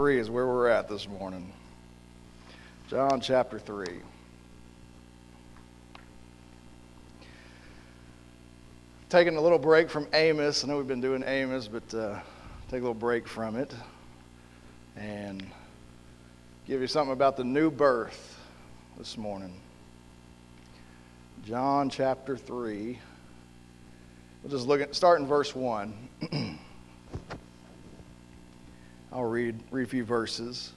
3 is where we're at this morning. John chapter 3. Taking a little break from Amos. I know we've been doing Amos, but take a little break from it and give you something about the new birth this morning. John chapter 3. We'll just start in verse 1. I'll read a few verses.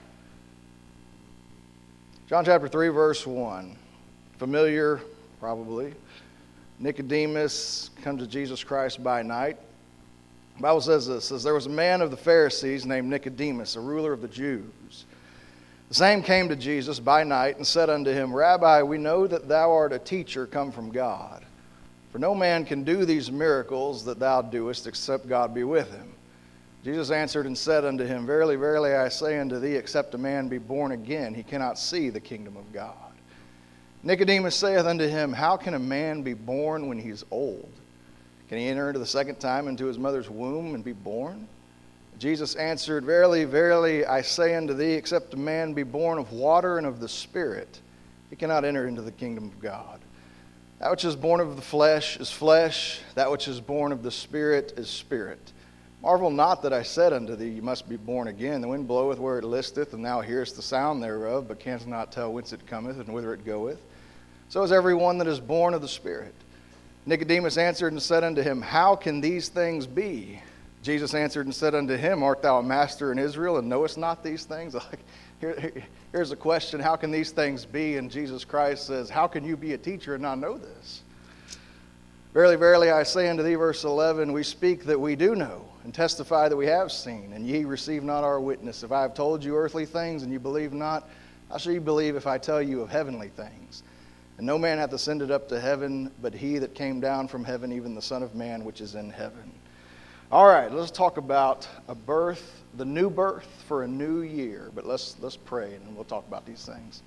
John chapter 3, verse 1. Familiar, probably. Nicodemus comes to Jesus Christ by night. The Bible says this, says, there was a man of the Pharisees named Nicodemus, a ruler of the Jews. The same came to Jesus by night and said unto him, Rabbi, we know that thou art a teacher come from God. For no man can do these miracles that thou doest, except God be with him. Jesus answered and said unto him, Verily, verily, I say unto thee, except a man be born again, he cannot see the kingdom of God. Nicodemus saith unto him, How can a man be born when he is old? Can he enter into the second time into his mother's womb and be born? Jesus answered, Verily, verily, I say unto thee, except a man be born of water and of the Spirit, he cannot enter into the kingdom of God. That which is born of the flesh is flesh, that which is born of the Spirit is spirit. Marvel not that I said unto thee, You must be born again. The wind bloweth where it listeth, and thou hearest the sound thereof, but canst not tell whence it cometh and whither it goeth. So is every one that is born of the Spirit. Nicodemus answered and said unto him, How can these things be? Jesus answered and said unto him, Art thou a master in Israel, and knowest not these things? Here's a question, how can these things be? And Jesus Christ says, How can you be a teacher and not know this? Verily, verily, I say unto thee, verse 11, We speak that we do know, and testify that we have seen, and ye receive not our witness. If I have told you earthly things, and you believe not, how shall you believe if I tell you of heavenly things? And no man hath ascended up to heaven, but he that came down from heaven, even the Son of Man, which is in heaven. All right, let's talk about a birth, the new birth for a new year. But let's pray, and we'll talk about these things.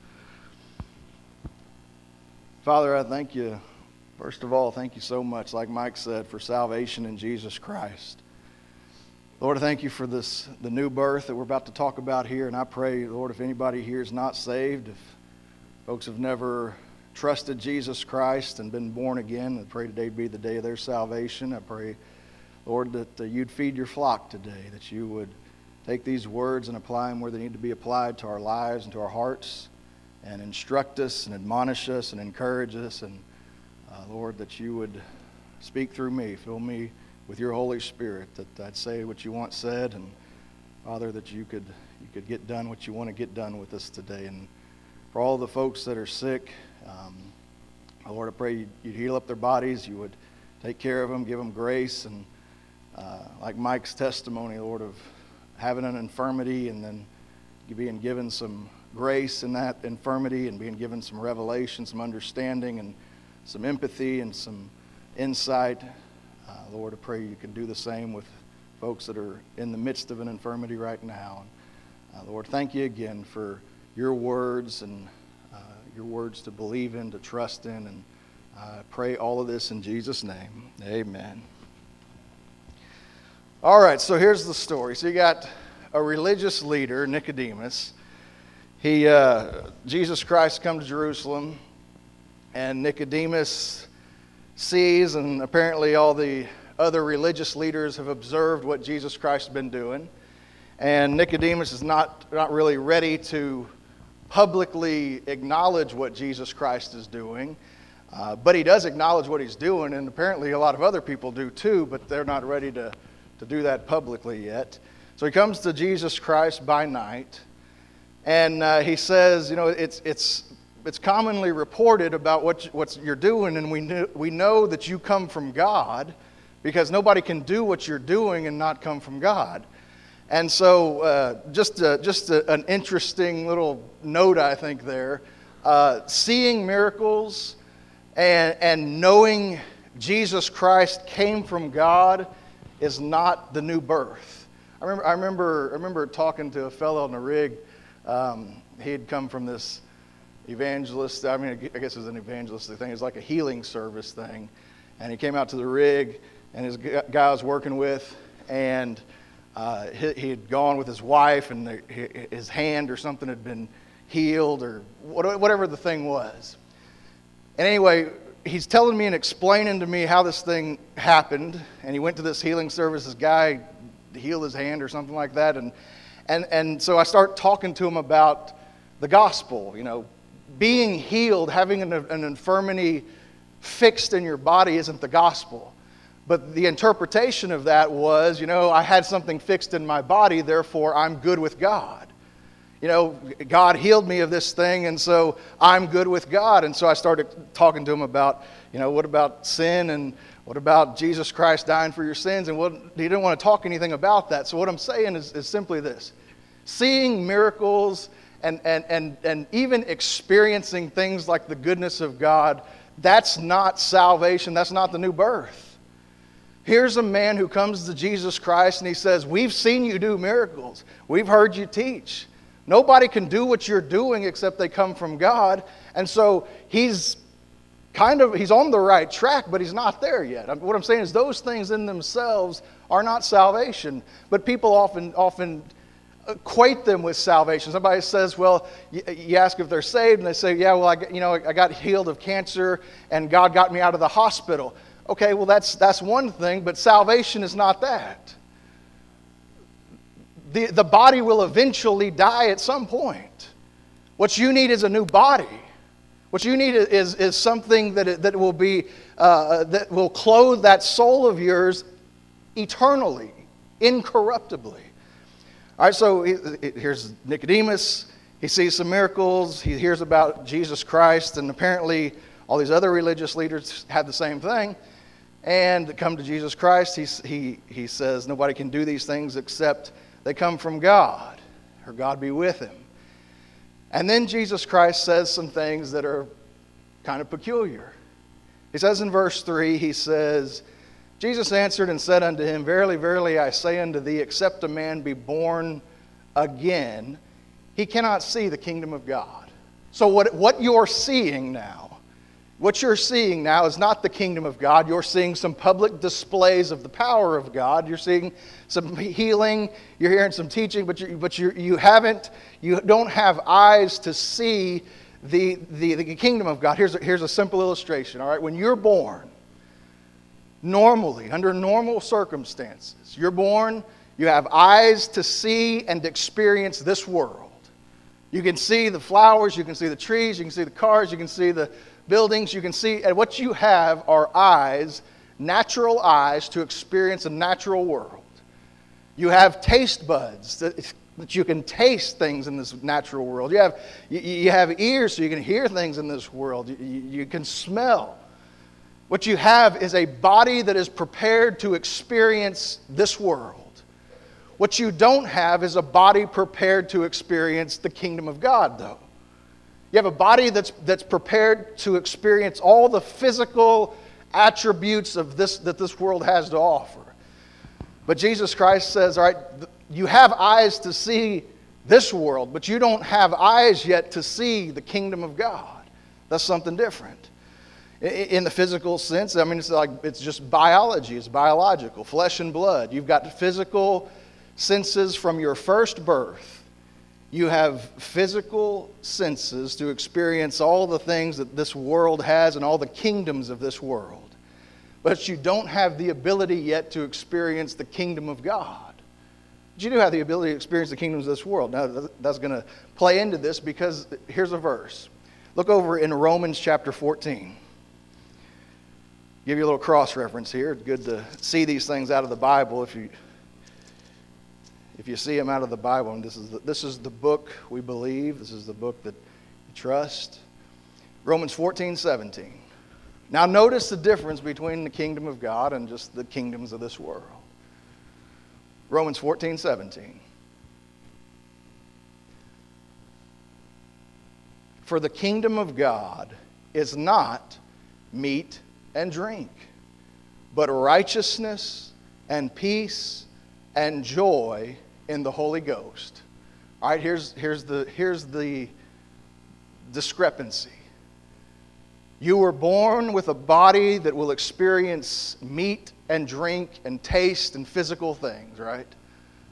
Father, I thank you. First of all, thank you so much, like Mike said, for salvation in Jesus Christ. Lord, I thank you for the new birth that we're about to talk about here. And I pray, Lord, if anybody here is not saved, if folks have never trusted Jesus Christ and been born again, I pray today be the day of their salvation. I pray, Lord, that you'd feed your flock today, that you would take these words and apply them where they need to be applied to our lives and to our hearts, and instruct us and admonish us and encourage us. And Lord, that you would speak through me, fill me with your Holy Spirit, that I'd say what you want said, and Father, that you could get done what you want to get done with us today. And for all the folks that are sick, Lord, I pray you'd heal up their bodies, you would take care of them, give them grace, and like Mike's testimony, Lord, of having an infirmity and then being given some grace in that infirmity and being given some revelation, some understanding, and some empathy and some insight. Lord, I pray you can do the same with folks that are in the midst of an infirmity right now. Lord, thank you again for your words and your words to believe in, to trust in, and I pray all of this in Jesus' name. Amen. All right, so here's the story. So you got a religious leader, Nicodemus. Jesus Christ comes to Jerusalem, and Nicodemus sees, and apparently all the other religious leaders have observed what Jesus Christ has been doing. And Nicodemus is not really ready to publicly acknowledge what Jesus Christ is doing. But he does acknowledge what he's doing, and apparently a lot of other people do too, but they're not ready to do that publicly yet. So he comes to Jesus Christ by night, and he says, it's commonly reported about what you're doing, and we know that you come from God, because nobody can do what you're doing and not come from God. And so just an interesting little note, I think, there. Seeing miracles and knowing Jesus Christ came from God is not the new birth. I remember talking to a fellow on the rig. He had come from this evangelist. I guess it was an evangelistic thing. It was like a healing service thing. And he came out to the rig, and his guy I was working with, and He had gone with his wife, and his hand or something had been healed, or whatever the thing was. And anyway, he's telling me and explaining to me how this thing happened, and he went to this healing service. This guy healed his hand or something like that, and so I start talking to him about the gospel. Being healed, having an infirmity fixed in your body isn't the gospel. But the interpretation of that was, I had something fixed in my body, therefore I'm good with God. God healed me of this thing, and so I'm good with God. And so I started talking to him about, what about sin, and what about Jesus Christ dying for your sins? And he didn't want to talk anything about that. So what I'm saying is simply this. Seeing miracles and even experiencing things like the goodness of God, that's not salvation. That's not the new birth. Here's a man who comes to Jesus Christ and he says, we've seen you do miracles. We've heard you teach. Nobody can do what you're doing except they come from God. And so he's on the right track, but he's not there yet. What I'm saying is those things in themselves are not salvation. But people often equate them with salvation. Somebody says, well, you ask if they're saved, and they say, yeah, well, I got healed of cancer, and God got me out of the hospital. Okay, well, that's one thing, but salvation is not that. The body will eventually die at some point. What you need is a new body. What you need is something that will be that will clothe that soul of yours eternally, incorruptibly. All right, so here's Nicodemus. He sees some miracles. He hears about Jesus Christ, and apparently all these other religious leaders had the same thing. And come to Jesus Christ, he says nobody can do these things except they come from God, or God be with him. And then Jesus Christ says some things that are kind of peculiar. He says in verse 3, he says, Jesus answered and said unto him, verily, verily, I say unto thee, except a man be born again, he cannot see the kingdom of God. So what you're seeing now, is not the kingdom of God. You're seeing some public displays of the power of God. You're seeing some healing. You're hearing some teaching, but you don't have eyes to see the kingdom of God. Here's a simple illustration. All right, when you're born, normally under normal circumstances, you're born. You have eyes to see and experience this world. You can see the flowers. You can see the trees. You can see the cars. You can see the buildings. You can see, and what you have are eyes, natural eyes, to experience a natural world. You have taste buds that you can taste things in this natural world. You have ears so you can hear things in this world. You can smell. What you have is a body that is prepared to experience this world. What you don't have is a body prepared to experience the kingdom of God, though. You have a body that's prepared to experience all the physical attributes of that this world has to offer. But Jesus Christ says, all right, you have eyes to see this world, but you don't have eyes yet to see the kingdom of God. That's something different. In the physical sense, it's just biology. It's biological, flesh and blood. You've got physical senses from your first birth. You have physical senses to experience all the things that this world has and all the kingdoms of this world. But you don't have the ability yet to experience the kingdom of God. But you do have the ability to experience the kingdoms of this world. Now, that's going to play into this because here's a verse. Look over in Romans chapter 14. Give you a little cross-reference here. It's good to see these things out of the Bible if you see them out of the Bible. And this is the book we believe. This is the book that we trust. Romans 14:17. Now notice the difference between the kingdom of God and just the kingdoms of this world. Romans 14:17. For the kingdom of God is not meat and drink, but righteousness and peace and joy in the Holy Ghost. All right, here's the discrepancy. You were born with a body that will experience meat and drink and taste and physical things, right?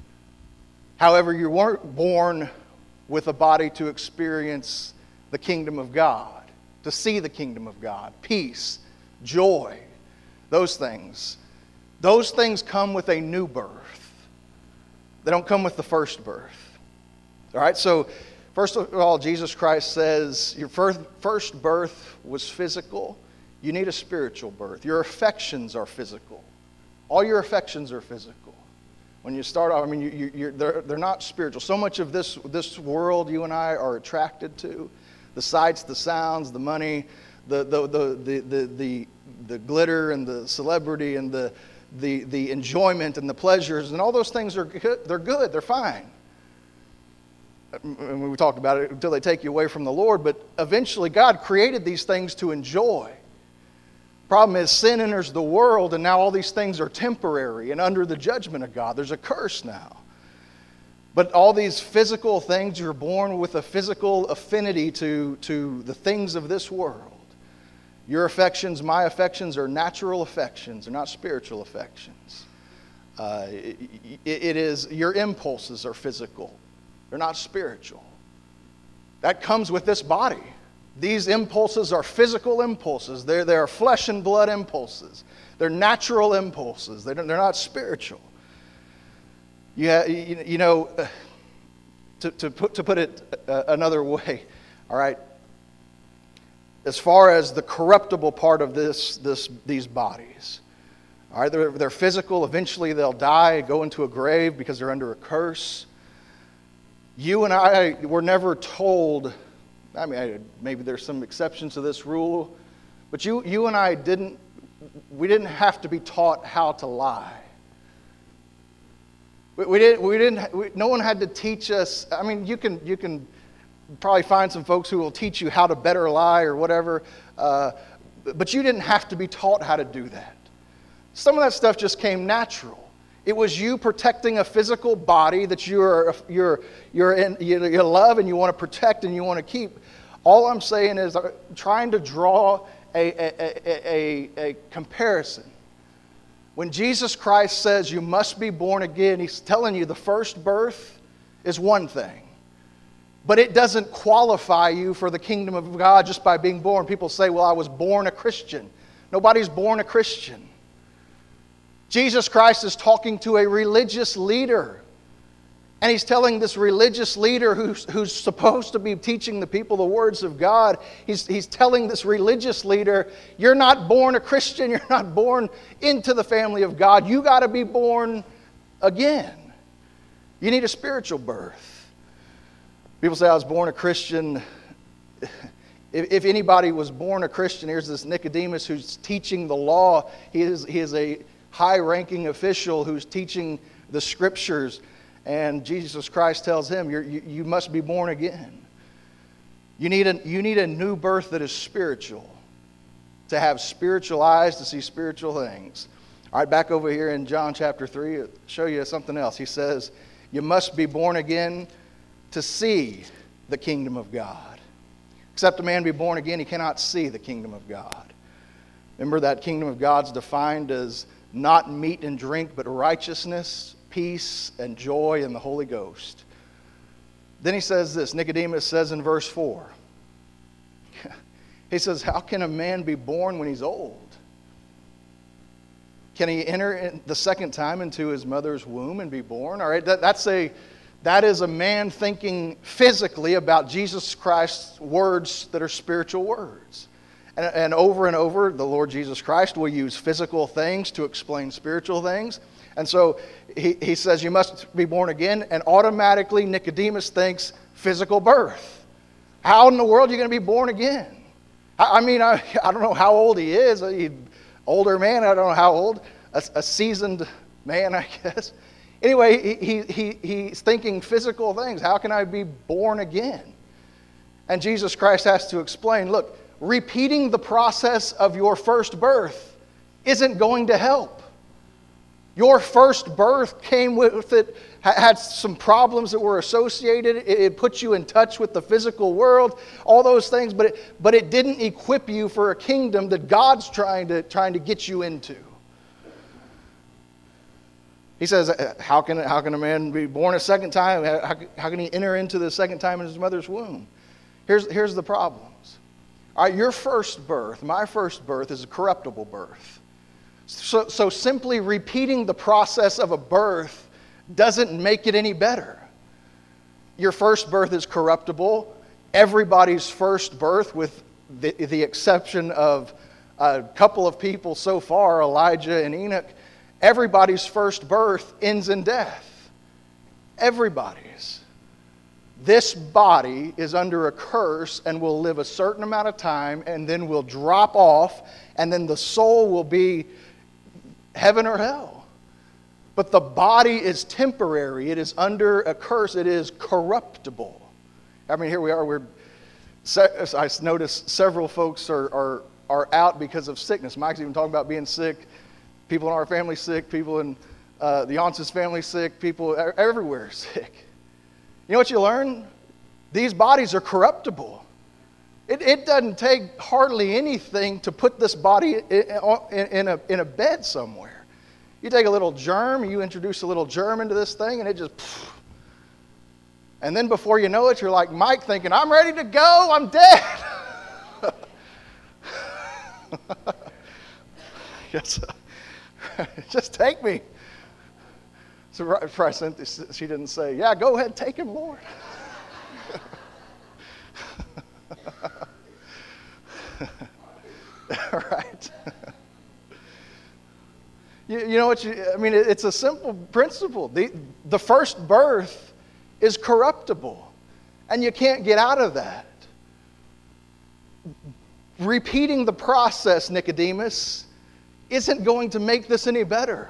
However, you weren't born with a body to experience the kingdom of God, to see the kingdom of God, peace, joy, those things. Those things come with a new birth. They don't come with the first birth. All right, so first of all, Jesus Christ says your first birth was physical. You need a spiritual birth. Your affections are physical. All your affections are physical. When you start off, they're not spiritual. So much of this world you and I are attracted to, the sights, the sounds, the money, the glitter and the celebrity and the enjoyment and the pleasures and all those things are good. They're good. They're fine. And we talked about it until they take you away from the Lord. But eventually, God created these things to enjoy. Problem is, sin enters the world, and now all these things are temporary and under the judgment of God. There's a curse now. But all these physical things, you're born with a physical affinity to the things of this world. Your affections, my affections, are natural affections. They're not spiritual affections. Your impulses are physical. They're not spiritual. That comes with this body. These impulses are physical impulses. They are flesh and blood impulses. They're natural impulses. They're not spiritual. To put it another way, all right. As far as the corruptible part of these bodies, all right, they're physical. Eventually, they'll die, go into a grave because they're under a curse. You and I were never told. Maybe there's some exceptions to this rule, but you and I didn't have to be taught how to lie. No one had to teach us. You can probably find some folks who will teach you how to better lie or whatever, but you didn't have to be taught how to do that. Some of that stuff just came natural. It was you protecting a physical body that you love and you want to protect and you want to keep. All I'm saying is trying to draw a comparison. When Jesus Christ says you must be born again, He's telling you the first birth is one thing. But it doesn't qualify you for the kingdom of God just by being born. People say, well, I was born a Christian. Nobody's born a Christian. Jesus Christ is talking to a religious leader. And He's telling this religious leader who's supposed to be teaching the people the words of God, He's telling this religious leader, you're not born a Christian, you're not born into the family of God. You got to be born again. You need a spiritual birth. People say, I was born a Christian. If anybody was born a Christian, here's this Nicodemus who's teaching the law. He is a high-ranking official who's teaching the Scriptures. And Jesus Christ tells him, you must be born again. You need a new birth that is spiritual. To have spiritual eyes to see spiritual things. All right, back over here in John chapter 3, I'll show you something else. He says, you must be born again to see the kingdom of God. Except a man be born again, he cannot see the kingdom of God. Remember, that kingdom of God's defined as not meat and drink, but righteousness, peace, and joy in the Holy Ghost. Then he says this, Nicodemus says in verse 4, he says, how can a man be born when he's old? Can he enter the second time into his mother's womb and be born? All right, that is a man thinking physically about Jesus Christ's words that are spiritual words. And over, the Lord Jesus Christ will use physical things to explain spiritual things. And so he says, you must be born again. And automatically Nicodemus thinks physical birth. How in the world are you going to be born again? I don't know how old he is. Older man, I don't know how old. A seasoned man, I guess. Anyway, he's thinking physical things. How can I be born again? And Jesus Christ has to explain, look, repeating the process of your first birth isn't going to help. Your first birth came with it, had some problems that were associated. It put you in touch with the physical world, all those things, but it didn't equip you for a kingdom that God's trying to get you into. He says, how can a man be born a second time? How can he enter into the second time in his mother's womb? Here's the problems. All right, your first birth, my first birth, is a corruptible birth. So simply repeating the process of a birth doesn't make it any better. Your first birth is corruptible. Everybody's first birth, with the exception of a couple of people so far, Elijah and Enoch, everybody's first birth ends in death. Everybody's. This body is under a curse and will live a certain amount of time and then will drop off, and then the soul will be heaven or hell. But the body is temporary. It is under a curse. It is corruptible. I mean, here we are. I noticed several folks are out because of sickness. Mike's even talking about being sick. People in our family sick. People in the Yonces family sick. People everywhere sick. You know what you learn? These bodies are corruptible. It doesn't take hardly anything to put this body in a bed somewhere. You take a little germ, you introduce a little germ into this thing, and it just... And then before you know it, you're like Mike thinking, I'm ready to go, I'm dead. Yes. Just take me. So she didn't say, yeah, go ahead, take him, Lord. All right. You know what? It's a simple principle. The first birth is corruptible, and you can't get out of that. Repeating the process, Nicodemus, isn't going to make this any better.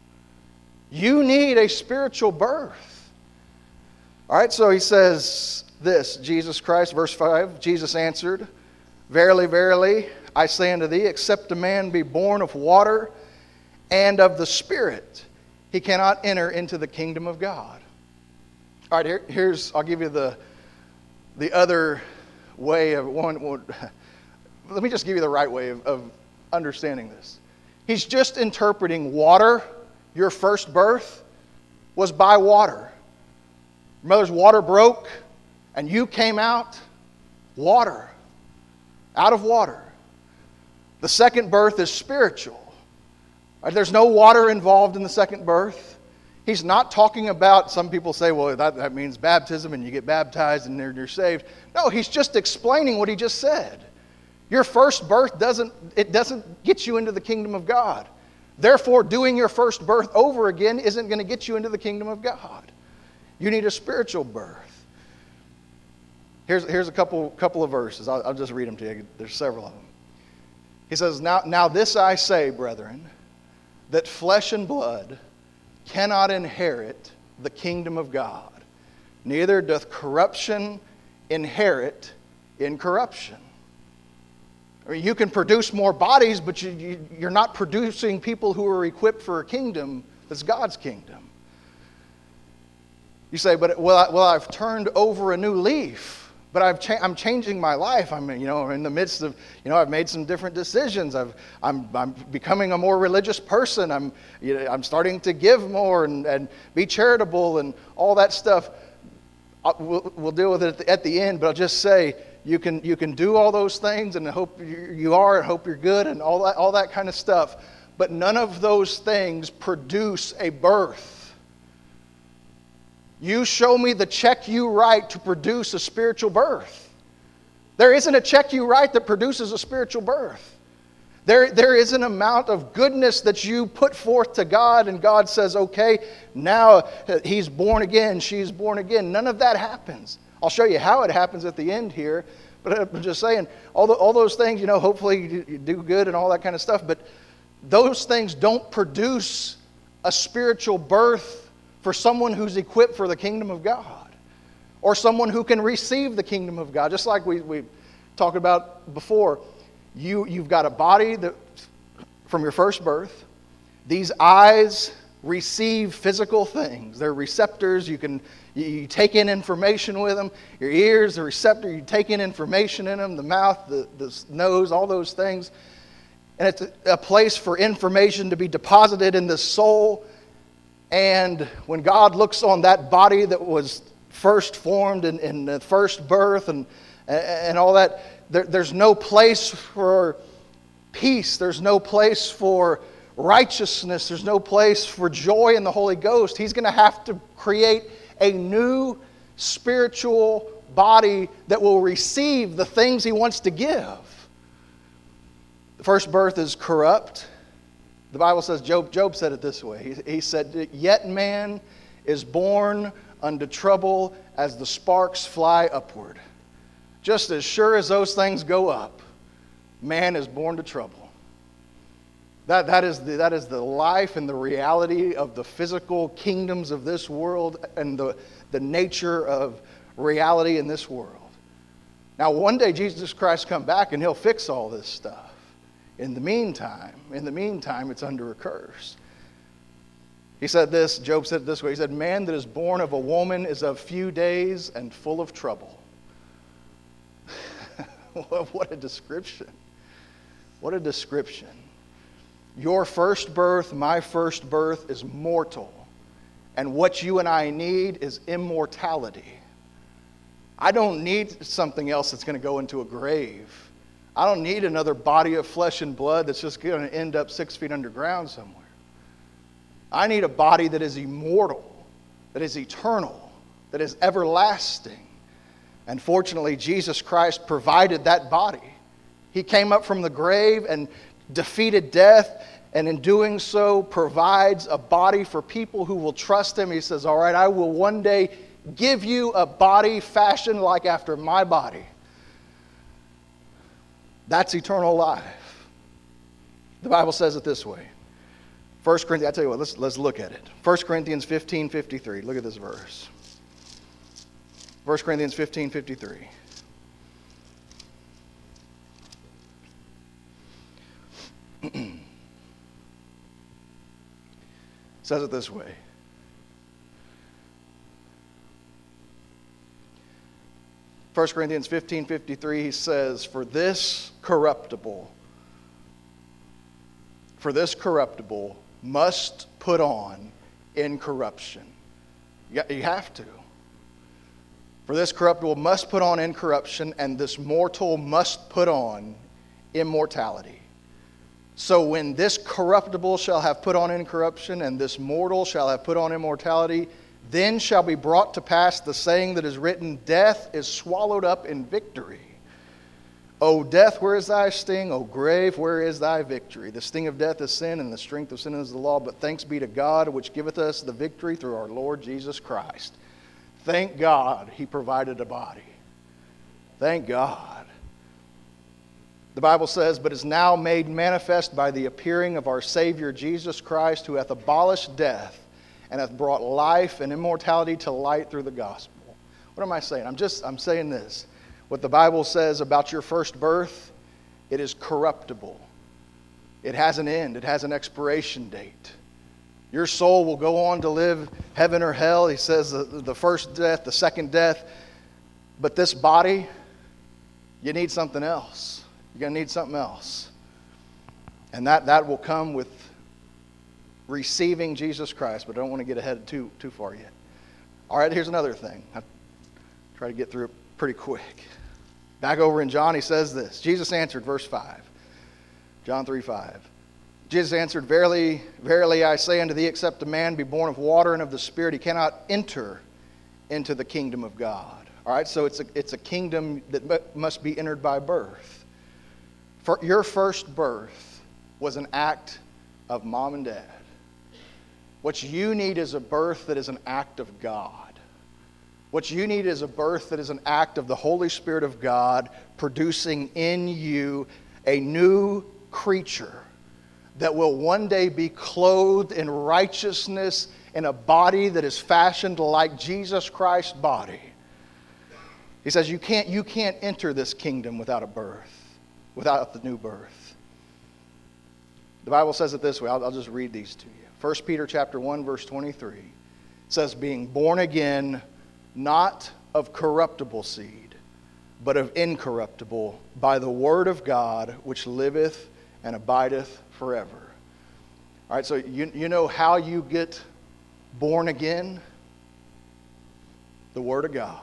You need a spiritual birth. All right, so he says this, Jesus Christ, verse 5, Jesus answered, Verily, verily, I say unto thee, except a man be born of water and of the Spirit, he cannot enter into the kingdom of God. All right, here's I'll give you the other way of one. Let me just give you the right way of understanding this. He's just interpreting water. Your first birth was by water. Your mother's water broke, and you came out water, out of water. The second birth is spiritual. There's no water involved in the second birth. He's not talking about, some people say, well, that means baptism and you get baptized and you're saved. No, he's just explaining what he just said. Your first birth doesn't get you into the kingdom of God. Therefore, doing your first birth over again isn't going to get you into the kingdom of God. You need a spiritual birth. Here's a couple of verses. I'll just read them to you. There's several of them. He says, Now this I say, brethren, that flesh and blood cannot inherit the kingdom of God, neither doth corruption inherit incorruption. I mean, you can produce more bodies, but you're not producing people who are equipped for a kingdom that's God's kingdom. You say, but I've turned over a new leaf. But I'm changing my life. I'm in the midst of, I've made some different decisions. I'm becoming a more religious person. I'm starting to give more and be charitable and all that stuff. We'll deal with it at the end. But I'll just say you can do all those things and hope you are and hope you're good and all that kind of stuff. But none of those things produce a birth. You show me the check you write to produce a spiritual birth. There isn't a check you write that produces a spiritual birth. There is an amount of goodness that you put forth to God, and God says, okay, now he's born again, she's born again. None of that happens. I'll show you how it happens at the end here, but I'm just saying, all those things, hopefully you do good and all that kind of stuff, but those things don't produce a spiritual birth for someone who's equipped for the kingdom of God, or someone who can receive the kingdom of God. Just like we talked about before, you've got a body that from your first birth. These eyes receive physical things. They're receptors. You take in information with them. Your ears, the receptor, you take in information in them. The mouth, the nose, all those things. And it's a place for information to be deposited in the soul. And when God looks on that body that was first formed in the first birth and all that, there's no place for peace. There's no place for righteousness. There's no place for joy in the Holy Ghost. He's going to have to create a new spiritual body that will receive the things He wants to give. The first birth is corrupt. The Bible says, Job said it this way. He said, "Yet man is born unto trouble as the sparks fly upward." Just as sure as those things go up, man is born to trouble. That is the life and the reality of the physical kingdoms of this world and the nature of reality in this world. Now, one day Jesus Christ come back and He'll fix all this stuff. In the meantime, it's under a curse. He said this, Job said it this way. He said, "Man that is born of a woman is of few days and full of trouble." What a description. What a description. Your first birth, my first birth, is mortal. And what you and I need is immortality. I don't need something else that's going to go into a grave. I don't need another body of flesh and blood that's just going to end up 6 feet underground somewhere. I need a body that is immortal, that is eternal, that is everlasting. And fortunately, Jesus Christ provided that body. He came up from the grave and defeated death, and in doing so provides a body for people who will trust Him. He says, "All right, I will one day give you a body fashioned like after my body." That's eternal life. The Bible says it this way. 1 Corinthians, I tell you what, let's look at it. 1 Corinthians 15:53. Look at this verse. 1 Corinthians 15:53. Says it this way. First Corinthians 15:53, he says, For this corruptible must put on incorruption." You have to. "For this corruptible must put on incorruption, and this mortal must put on immortality. So when this corruptible shall have put on incorruption, and this mortal shall have put on immortality, then shall be brought to pass the saying that is written, Death is swallowed up in victory. O death, where is thy sting? O grave, where is thy victory? The sting of death is sin, and the strength of sin is the law. But thanks be to God, which giveth us the victory through our Lord Jesus Christ." Thank God He provided a body. Thank God. The Bible says, "But is now made manifest by the appearing of our Savior Jesus Christ, who hath abolished death, and hath brought life and immortality to light through the gospel." What am I saying? I'm saying this. What the Bible says about your first birth, it is corruptible. It has an end. It has an expiration date. Your soul will go on to live heaven or hell. He says the first death, the second death. But this body, you need something else. You're going to need something else. And that will come with receiving Jesus Christ. But I don't want to get ahead too far yet. All right, here's another thing. I'll try to get through it pretty quick. Back over in John, he says this. Jesus answered, verse 5. John 3:5. Jesus answered, "Verily, verily, I say unto thee, except a man be born of water and of the Spirit, he cannot enter into the kingdom of God." All right, so it's a kingdom that must be entered by birth. For your first birth was an act of mom and dad. What you need is a birth that is an act of God. What you need is a birth that is an act of the Holy Spirit of God producing in you a new creature that will one day be clothed in righteousness in a body that is fashioned like Jesus Christ's body. He says you can't enter this kingdom without a birth, without the new birth. The Bible says it this way. I'll just read these to you. 1 Peter chapter 1, verse 23 says, "Being born again, not of corruptible seed, but of incorruptible, by the word of God, which liveth and abideth forever." All right, so you know how you get born again, the Word of God.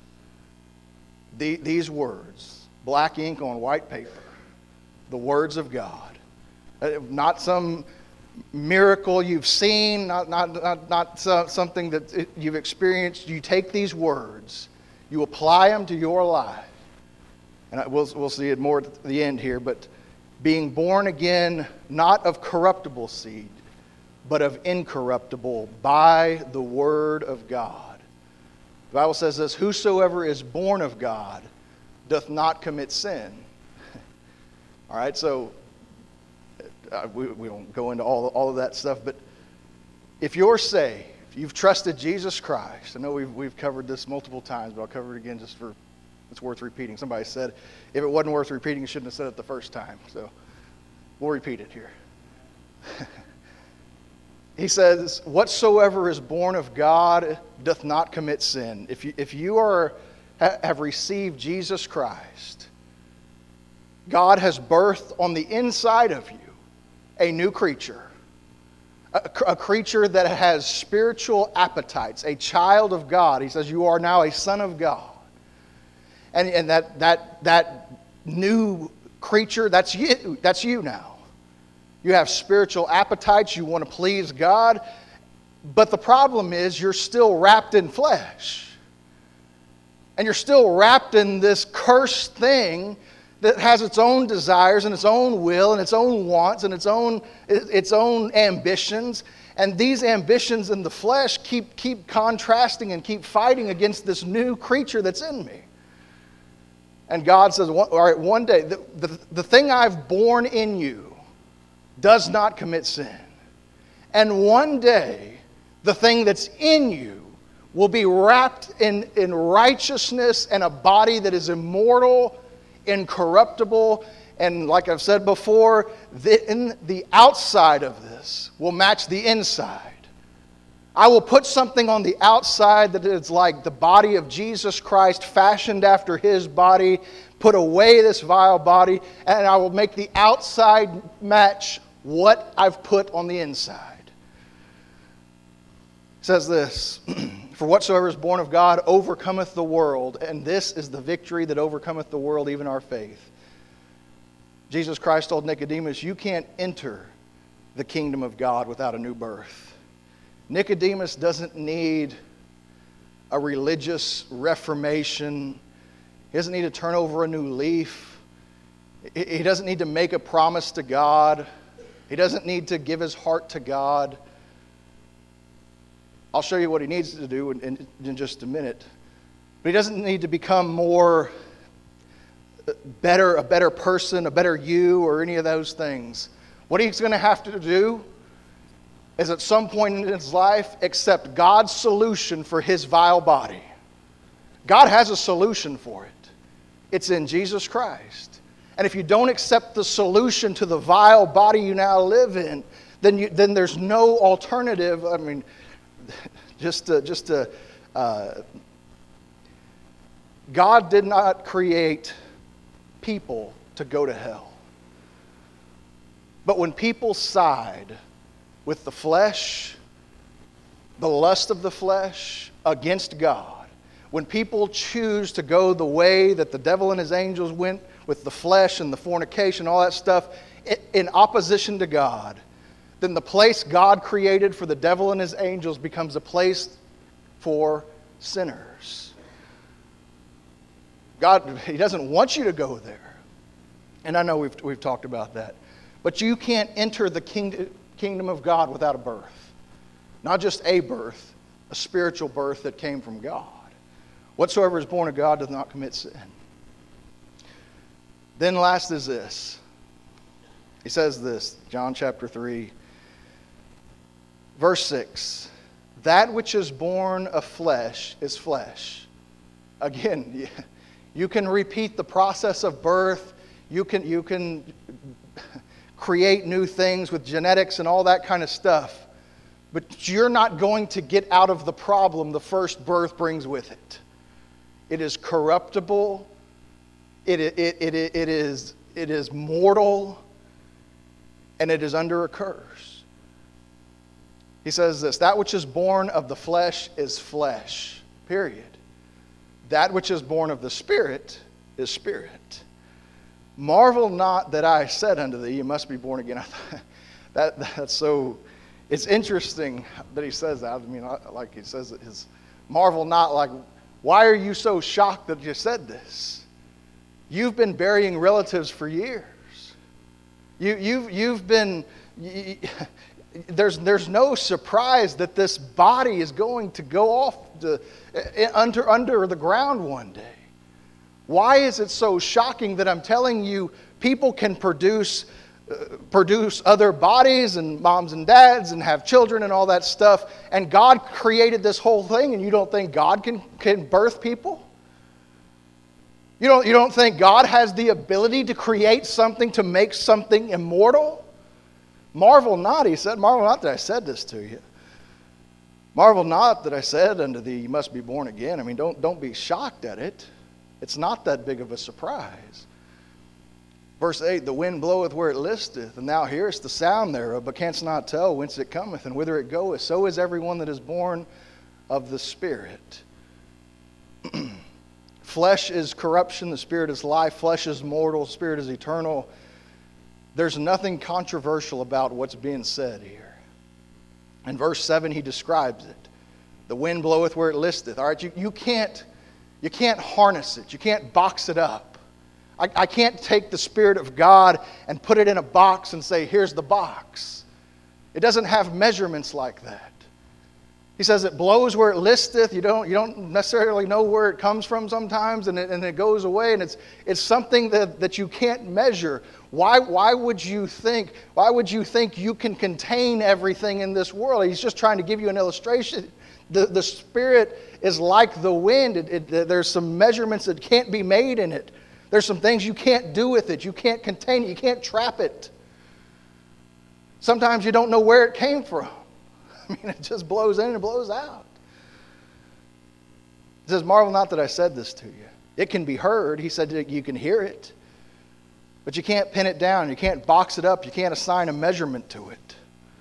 These words, black ink on white paper, the words of God. Not some miracle you've seen, not something that you've experienced. You take these words, you apply them to your life. And we'll see it more at the end here, but being born again, not of corruptible seed, but of incorruptible by the Word of God. The Bible says this, whosoever is born of God doth not commit sin. All right, so we won't go into all of that stuff, but if you're saved, you've trusted Jesus Christ. I know we've covered this multiple times, but I'll cover it again just for it's worth repeating. Somebody said, if it wasn't worth repeating, you shouldn't have said it the first time. So we'll repeat it here. He says, whatsoever is born of God doth not commit sin. If you have received Jesus Christ, God has birthed on the inside of you a new creature. A creature that has spiritual appetites, a child of God. He says, you are now a son of God. And that new creature, that's you now. You have spiritual appetites, you want to please God, but the problem is you're still wrapped in flesh. And you're still wrapped in this cursed thing that has its own desires and its own will and its own wants and its own ambitions. And these ambitions in the flesh keep contrasting and keep fighting against this new creature that's in me. And God says, all right, one day, the thing I've born in you does not commit sin. And one day, the thing that's in you will be wrapped in righteousness and a body that is immortal, incorruptible, and like I've said before, the outside of this will match the inside. I will put something on the outside that is like the body of Jesus Christ, fashioned after His body, put away this vile body, and I will make the outside match what I've put on the inside. It says this, for whatsoever is born of God overcometh the world, and this is the victory that overcometh the world, even our faith. Jesus Christ told Nicodemus, you can't enter the kingdom of God without a new birth. Nicodemus doesn't need a religious reformation. He doesn't need to turn over a new leaf. He doesn't need to make a promise to God. He doesn't need to give his heart to God. I'll show you what he needs to do in just a minute. But he doesn't need to become a better person, a better you, or any of those things. What he's going to have to do is at some point in his life accept God's solution for his vile body. God has a solution for it. It's in Jesus Christ. And if you don't accept the solution to the vile body you now live in, then there's no alternative. I mean, God did not create people to go to hell. But when people side with the flesh, the lust of the flesh, against God, when people choose to go the way that the devil and his angels went with the flesh and the fornication, all that stuff, in opposition to God, then the place God created for the devil and his angels becomes a place for sinners. God, He doesn't want you to go there. And I know we've talked about that. But you can't enter the kingdom of God without a birth. Not just a birth, a spiritual birth that came from God. Whatsoever is born of God does not commit sin. Then last is this. He says this, John chapter 3, verse 6. That which is born of flesh is flesh. Again, you can repeat the process of birth. You can create new things with genetics and all that kind of stuff. But you're not going to get out of the problem the first birth brings with it. It is corruptible. It is mortal. And it is under a curse. He says this, that which is born of the flesh is flesh, period. That which is born of the Spirit is spirit. Marvel not that I said unto thee, you must be born again. That's so, it's interesting that he says that. I mean, like he says, marvel not, like, why are you so shocked that you said this? You've been burying relatives for years. You've been, there's no surprise that this body is going to go off under the ground one day. Why is it so shocking that I'm telling you people can produce other bodies and moms and dads and have children and all that stuff, and God created this whole thing, and you don't think God can birth people? You don't think God has the ability to create something, to make something immortal? Marvel not, he said. Marvel not that I said this to you. Marvel not that I said unto thee, you must be born again. I mean, don't be shocked at it. It's not that big of a surprise. Verse 8, the wind bloweth where it listeth, and thou hearest the sound thereof, but canst not tell whence it cometh and whither it goeth. So is everyone that is born of the Spirit. Flesh is corruption, the Spirit is life. Flesh is mortal, Spirit is eternal. There's nothing controversial about what's being said here. In verse 7, he describes it. The wind bloweth where it listeth. All right, you can't harness it. You can't box it up. I can't take the Spirit of God and put it in a box and say, here's the box. It doesn't have measurements like that. He says it blows where it listeth. You don't necessarily know where it comes from sometimes, and it goes away, and it's something that you can't measure. Why would you think you can contain everything in this world? He's just trying to give you an illustration. The Spirit is like the wind. There's some measurements that can't be made in it. There's some things you can't do with it. You can't contain it. You can't trap it. Sometimes you don't know where it came from. I mean, it just blows in and blows out. It says, marvel not that I said this to you. It can be heard. He said that you can hear it. But you can't pin it down. You can't box it up. You can't assign a measurement to it.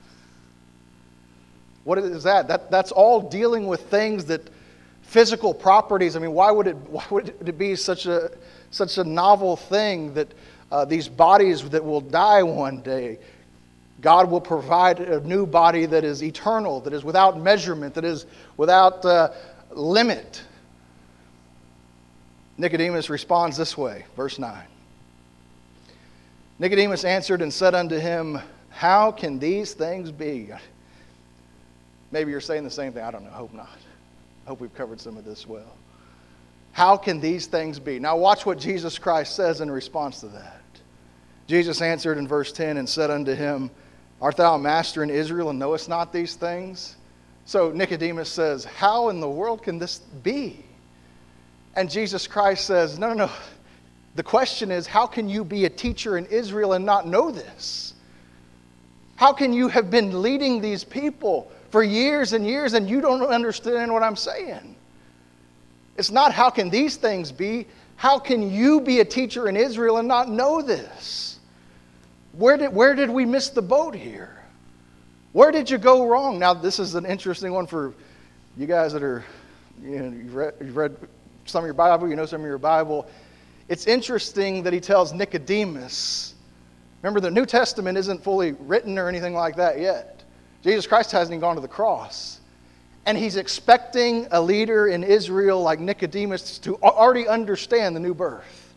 What is that? That's all dealing with things that physical properties. I mean, why would it be such a novel thing that these bodies that will die one day, God will provide a new body that is eternal, that is without measurement, that is without limit. Nicodemus responds this way, verse 9. Nicodemus answered and said unto him, how can these things be? Maybe you're saying the same thing. I don't know. Hope not. I hope we've covered some of this well. How can these things be? Now watch what Jesus Christ says in response to that. Jesus answered in verse 10 and said unto him, art thou a master in Israel and knowest not these things? So Nicodemus says, how in the world can this be? And Jesus Christ says, no. The question is, how can you be a teacher in Israel and not know this? How can you have been leading these people for years and years and you don't understand what I'm saying? It's not how can these things be. How can you be a teacher in Israel and not know this? Where did we miss the boat here? Where did you go wrong? Now, this is an interesting one for you guys that are, you've read some of your Bible, you know some of your Bible. It's interesting that he tells Nicodemus. Remember, the New Testament isn't fully written or anything like that yet. Jesus Christ hasn't even gone to the cross. And he's expecting a leader in Israel like Nicodemus to already understand the new birth.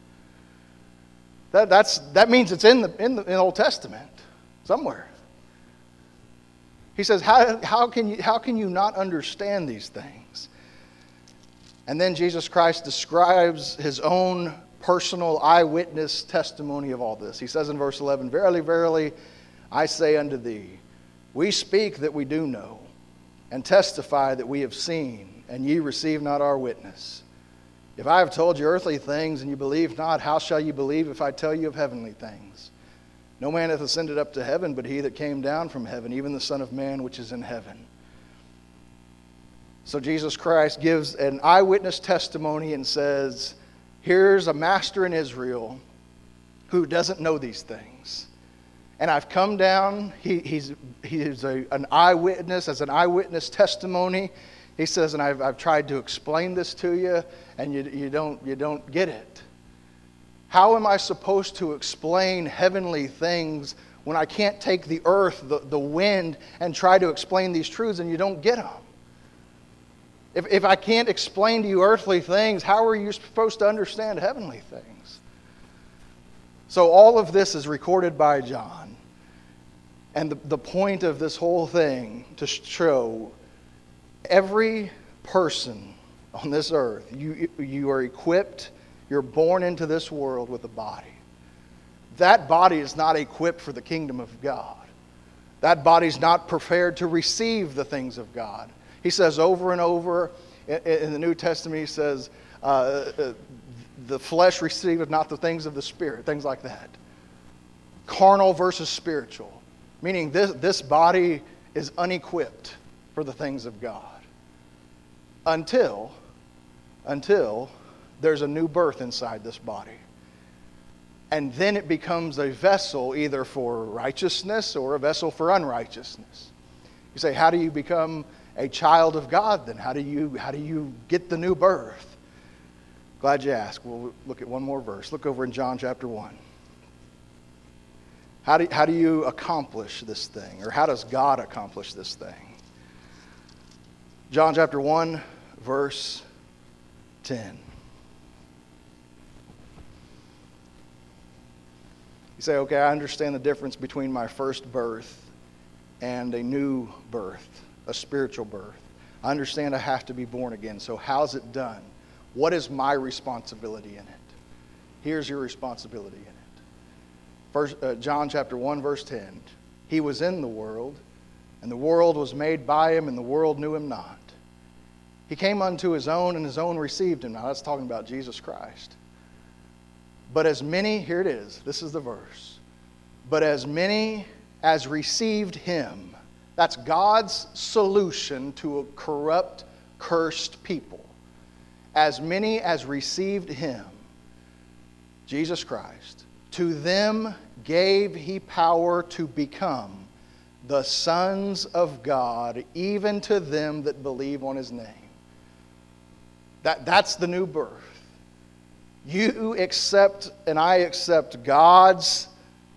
That means it's in the Old Testament somewhere. He says, how can you not understand these things? And then Jesus Christ describes his own personal eyewitness testimony of all this. He says in verse 11, verily, verily, I say unto thee, we speak that we do know, and testify that we have seen, and ye receive not our witness. If I have told you earthly things, and you believe not, how shall you believe if I tell you of heavenly things? No man hath ascended up to heaven, but he that came down from heaven, even the Son of Man which is in heaven. So Jesus Christ gives an eyewitness testimony and says, here's a master in Israel who doesn't know these things. And I've come down. He's an eyewitness, as an eyewitness testimony. He says, and I've tried to explain this to you, and you don't get it. How am I supposed to explain heavenly things when I can't take the earth, the wind, and try to explain these truths and you don't get them? If I can't explain to you earthly things, how are you supposed to understand heavenly things? So all of this is recorded by John. And the point of this whole thing to show every person on this earth, you are equipped, you're born into this world with a body. That body is not equipped for the kingdom of God. That body is not prepared to receive the things of God. He says over and over in the New Testament, he says, the flesh receiveth not the things of the Spirit, things like that. Carnal versus spiritual. Meaning this body is unequipped for the things of God. Until there's a new birth inside this body. And then it becomes a vessel either for righteousness or a vessel for unrighteousness. You say, how do you become a child of God then? How do you get the new birth? Glad you asked. We'll look at one more verse. Look over in John chapter 1. How do you accomplish this thing? Or how does God accomplish this thing? John chapter 1, verse 10. You say, okay, I understand the difference between my first birth and a new birth, a spiritual birth. I understand I have to be born again. So how's it done? What is my responsibility in it? Here's your responsibility in it. John chapter 1, verse 10. He was in the world, and the world was made by him, and the world knew him not. He came unto his own, and his own received him. Now that's talking about Jesus Christ. But as many, here it is, this is the verse. But as many as received him, that's God's solution to a corrupt, cursed people. As many as received him, Jesus Christ, to them gave he power to become the sons of God, even to them that believe on his name. That's the new birth. You accept and I accept God's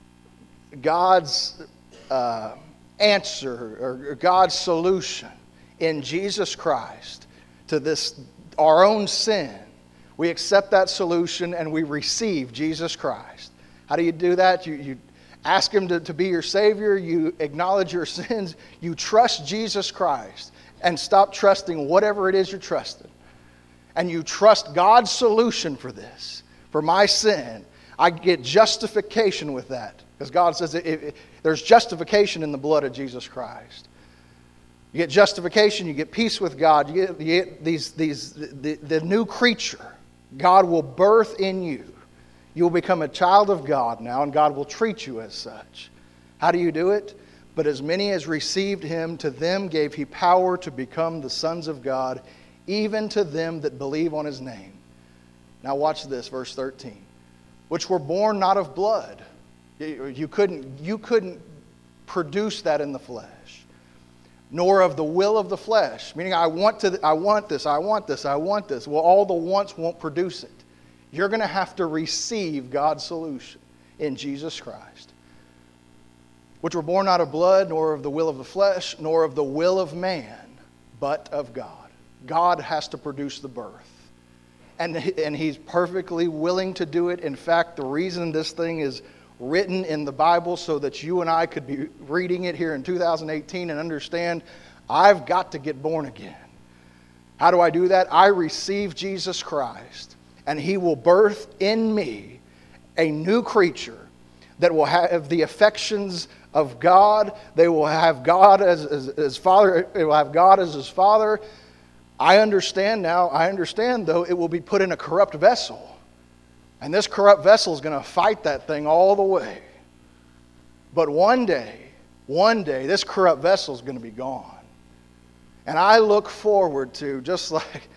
answer or God's solution in Jesus Christ to this, our own sin. We accept that solution and we receive Jesus Christ. How do you do that? You ask him to be your Savior. You acknowledge your sins. You trust Jesus Christ and stop trusting whatever it is you're trusting. And you trust God's solution for this, for my sin. I get justification with that. Because God says there's justification in the blood of Jesus Christ. You get justification, you get peace with God, you get the new creature. God will birth in you. You will become a child of God now, and God will treat you as such. How do you do it? But as many as received him, to them gave he power to become the sons of God, even to them that believe on his name. Now watch this, verse 13. Which were born not of blood. You couldn't produce that in the flesh. Nor of the will of the flesh. Meaning I want this. Well, all the wants won't produce it. You're going to have to receive God's solution in Jesus Christ. Which were born not of blood, nor of the will of the flesh, nor of the will of man, but of God. God has to produce the birth. And he's perfectly willing to do it. In fact, the reason this thing is written in the Bible so that you and I could be reading it here in 2018 and understand I've got to get born again. How do I do that? I receive Jesus Christ, and he will birth in me a new creature that will have the affections of God. They will have God as Father. It will have God as his Father. I understand though, it will be put in a corrupt vessel. And this corrupt vessel is going to fight that thing all the way. But one day, this corrupt vessel is going to be gone. And I look forward to, just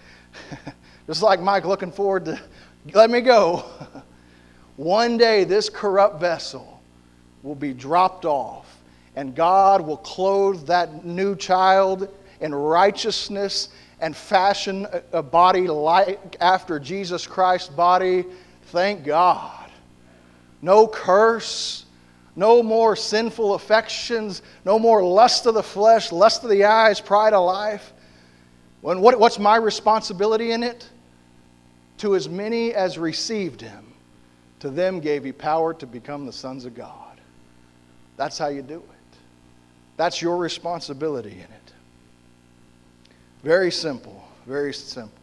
like Mike looking forward to, let me go. One day, this corrupt vessel will be dropped off, and God will clothe that new child in righteousness and fashion a body like after Jesus Christ's body. Thank God. No curse, no more sinful affections, no more lust of the flesh, lust of the eyes, pride of life. What's my responsibility in it? To as many as received Him, to them gave He power to become the sons of God. That's how you do it. That's your responsibility in it. Very simple, very simple.